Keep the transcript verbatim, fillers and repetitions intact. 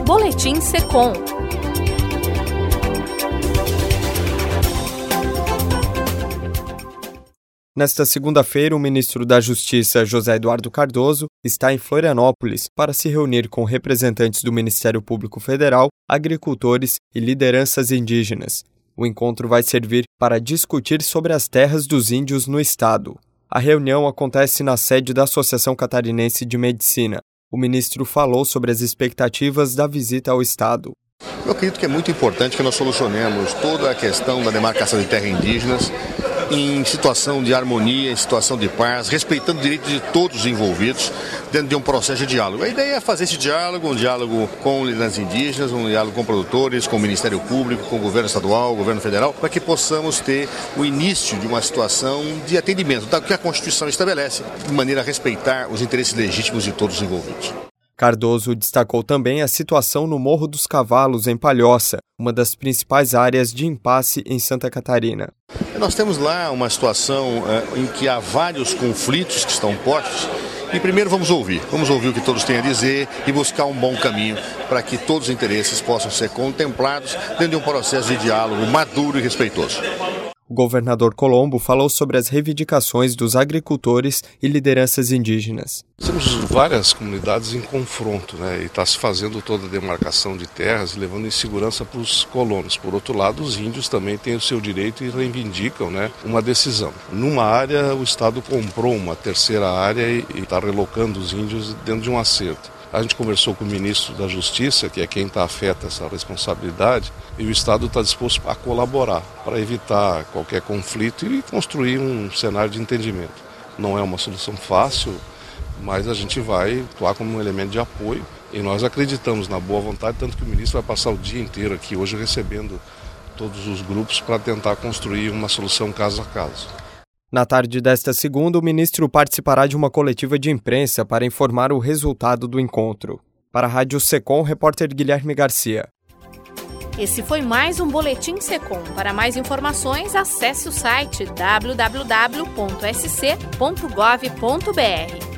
Boletim Secom. Nesta segunda-feira, o ministro da Justiça, José Eduardo Cardoso, está em Florianópolis para se reunir com representantes do Ministério Público Federal, agricultores e lideranças indígenas. O encontro vai servir para discutir sobre as terras dos índios no estado. A reunião acontece na sede da Associação Catarinense de Medicina. O ministro falou sobre as expectativas da visita ao estado. Eu acredito que é muito importante que nós solucionemos toda a questão da demarcação de terras indígenas em situação de harmonia, em situação de paz, respeitando o direito de todos os envolvidos dentro de um processo de diálogo. A ideia é fazer esse diálogo, um diálogo com lideranças indígenas, um diálogo com produtores, com o Ministério Público, com o governo estadual, o governo federal, para que possamos ter o início de uma situação de atendimento, do que a Constituição estabelece, de maneira a respeitar os interesses legítimos de todos os envolvidos. Cardoso destacou também a situação no Morro dos Cavalos, em Palhoça, uma das principais áreas de impasse em Santa Catarina. Nós temos lá uma situação uh, em que há vários conflitos que estão postos e primeiro vamos ouvir, vamos ouvir o que todos têm a dizer e buscar um bom caminho para que todos os interesses possam ser contemplados dentro de um processo de diálogo maduro e respeitoso. O governador Colombo falou sobre as reivindicações dos agricultores e lideranças indígenas. Temos várias comunidades em confronto, né? E está se fazendo toda a demarcação de terras, levando insegurança para os colonos. Por outro lado, os índios também têm o seu direito e reivindicam, né, uma decisão. Numa área, o Estado comprou uma terceira área e está relocando os índios dentro de um acerto. A gente conversou com o ministro da Justiça, que é quem está afeta essa responsabilidade, e o Estado está disposto a colaborar para evitar qualquer conflito e construir um cenário de entendimento. Não é uma solução fácil, mas a gente vai atuar como um elemento de apoio e nós acreditamos na boa vontade, tanto que o ministro vai passar o dia inteiro aqui hoje recebendo todos os grupos para tentar construir uma solução caso a caso. Na tarde desta segunda, o ministro participará de uma coletiva de imprensa para informar o resultado do encontro. Para a Rádio Secom, repórter Guilherme Garcia. Esse foi mais um Boletim Secom. Para mais informações, acesse o site w w w ponto s c ponto gov ponto b r.